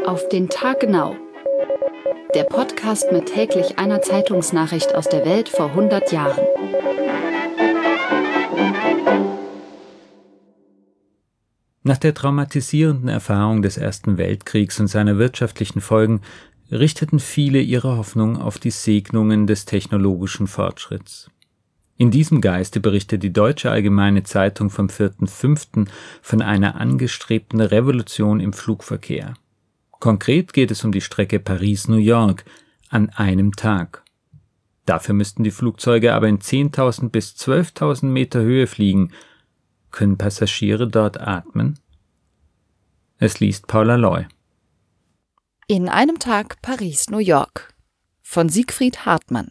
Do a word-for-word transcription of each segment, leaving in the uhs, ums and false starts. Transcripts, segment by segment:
Auf den Tag genau. Der Podcast mit täglich einer Zeitungsnachricht aus der Welt vor hundert Jahren. Nach der traumatisierenden Erfahrung des Ersten Weltkriegs und seiner wirtschaftlichen Folgen richteten viele ihre Hoffnung auf die Segnungen des technologischen Fortschritts. In diesem Geiste berichtet die Deutsche Allgemeine Zeitung vom vierten fünften von einer angestrebten Revolution im Flugverkehr. Konkret geht es um die Strecke Paris-New York an einem Tag. Dafür müssten die Flugzeuge aber in zehntausend bis zwölftausend Meter Höhe fliegen. Können Passagiere dort atmen? Es liest Paula Loy. In einem Tag Paris-New York von Siegfried Hartmann.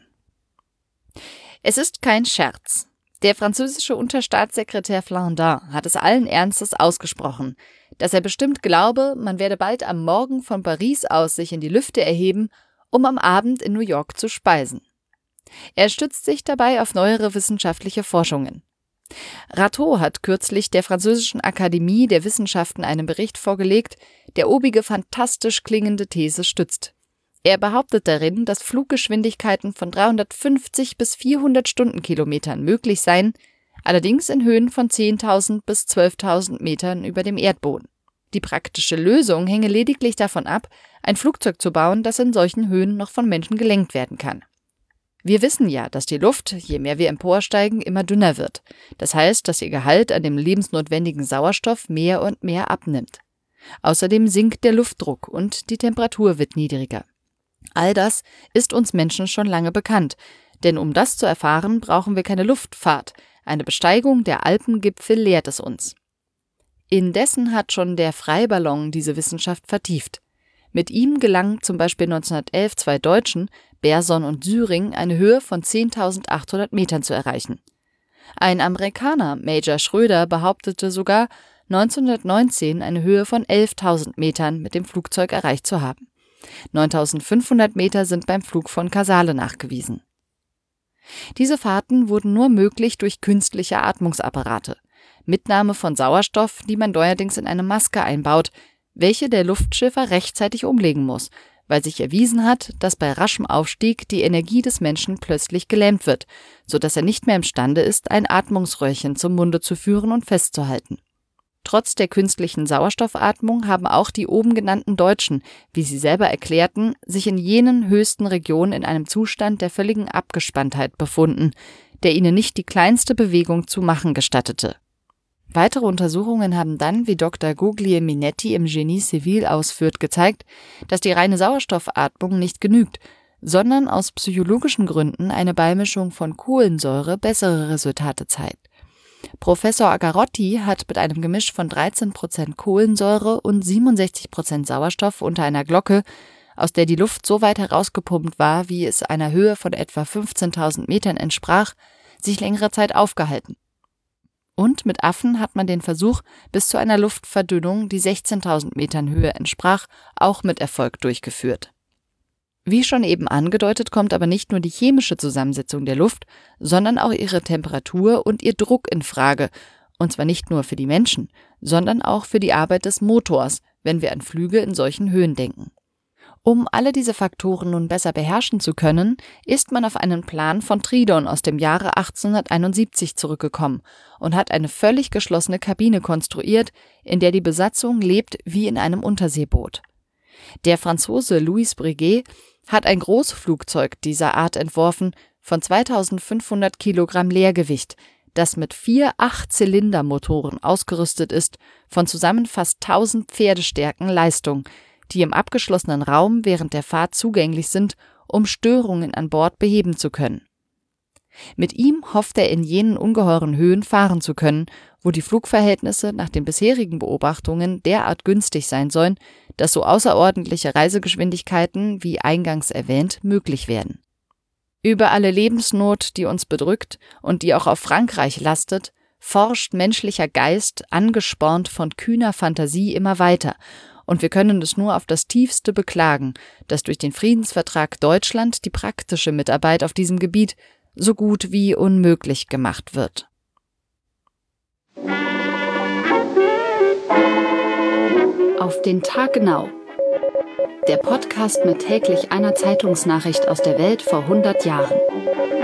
Es ist kein Scherz. Der französische Unterstaatssekretär Flandin hat es allen Ernstes ausgesprochen, dass er bestimmt glaube, man werde bald am Morgen von Paris aus sich in die Lüfte erheben, um am Abend in New York zu speisen. Er stützt sich dabei auf neuere wissenschaftliche Forschungen. Rateau hat kürzlich der französischen Akademie der Wissenschaften einen Bericht vorgelegt, der obige fantastisch klingende These stützt. Er behauptet darin, dass Fluggeschwindigkeiten von dreihundertfünfzig bis vierhundert Stundenkilometern möglich seien, allerdings in Höhen von zehntausend bis zwölftausend Metern über dem Erdboden. Die praktische Lösung hänge lediglich davon ab, ein Flugzeug zu bauen, das in solchen Höhen noch von Menschen gelenkt werden kann. Wir wissen ja, dass die Luft, je mehr wir emporsteigen, immer dünner wird. Das heißt, dass ihr Gehalt an dem lebensnotwendigen Sauerstoff mehr und mehr abnimmt. Außerdem sinkt der Luftdruck und die Temperatur wird niedriger. All das ist uns Menschen schon lange bekannt, denn um das zu erfahren, brauchen wir keine Luftfahrt. Eine Besteigung der Alpengipfel lehrt es uns. Indessen hat schon der Freiballon diese Wissenschaft vertieft. Mit ihm gelang zum Beispiel neunzehnhundertelf zwei Deutschen, Berson und Syring, eine Höhe von zehntausendachthundert Metern zu erreichen. Ein Amerikaner, Major Schröder, behauptete sogar, neunzehnhundertneunzehn eine Höhe von elftausend Metern mit dem Flugzeug erreicht zu haben. neuntausendfünfhundert Meter sind beim Flug von Casale nachgewiesen. Diese Fahrten wurden nur möglich durch künstliche Atmungsapparate, Mitnahme von Sauerstoff, die man neuerdings in eine Maske einbaut, welche der Luftschiffer rechtzeitig umlegen muss, weil sich erwiesen hat, dass bei raschem Aufstieg die Energie des Menschen plötzlich gelähmt wird, sodass er nicht mehr imstande ist, ein Atmungsröhrchen zum Munde zu führen und festzuhalten. Trotz der künstlichen Sauerstoffatmung haben auch die oben genannten Deutschen, wie sie selber erklärten, sich in jenen höchsten Regionen in einem Zustand der völligen Abgespanntheit befunden, der ihnen nicht die kleinste Bewegung zu machen gestattete. Weitere Untersuchungen haben dann, wie Doktor Guglielminetti im Génie Civil ausführt, gezeigt, dass die reine Sauerstoffatmung nicht genügt, sondern aus psychologischen Gründen eine Beimischung von Kohlensäure bessere Resultate zeigt. Professor Agarotti hat mit einem Gemisch von dreizehn Prozent Kohlensäure und siebenundsechzig Prozent Sauerstoff unter einer Glocke, aus der die Luft so weit herausgepumpt war, wie es einer Höhe von etwa fünfzehntausend Metern entsprach, sich längere Zeit aufgehalten. Und mit Affen hat man den Versuch bis zu einer Luftverdünnung, die sechzehntausend Metern Höhe entsprach, auch mit Erfolg durchgeführt. Wie schon eben angedeutet, kommt aber nicht nur die chemische Zusammensetzung der Luft, sondern auch ihre Temperatur und ihr Druck in Frage, und zwar nicht nur für die Menschen, sondern auch für die Arbeit des Motors, wenn wir an Flüge in solchen Höhen denken. Um alle diese Faktoren nun besser beherrschen zu können, ist man auf einen Plan von Tridon aus dem Jahre achtzehnhunderteinundsiebzig zurückgekommen und hat eine völlig geschlossene Kabine konstruiert, in der die Besatzung lebt wie in einem Unterseeboot. Der Franzose Louis Breguet hat ein Großflugzeug dieser Art entworfen, von zweitausendfünfhundert Kilogramm Leergewicht, das mit vier Acht-Zylinder-Motoren ausgerüstet ist, von zusammen fast tausend Pferdestärken Leistung, die im abgeschlossenen Raum während der Fahrt zugänglich sind, um Störungen an Bord beheben zu können. Mit ihm hofft er in jenen ungeheuren Höhen fahren zu können, wo die Flugverhältnisse nach den bisherigen Beobachtungen derart günstig sein sollen, dass so außerordentliche Reisegeschwindigkeiten, wie eingangs erwähnt, möglich werden. Über alle Lebensnot, die uns bedrückt und die auch auf Frankreich lastet, forscht menschlicher Geist, angespornt von kühner Fantasie, immer weiter, und wir können es nur auf das Tiefste beklagen, dass durch den Friedensvertrag Deutschland die praktische Mitarbeit auf diesem Gebiet so gut wie unmöglich gemacht wird. Auf den Tag genau. Der Podcast mit täglich einer Zeitungsnachricht aus der Welt vor hundert Jahren.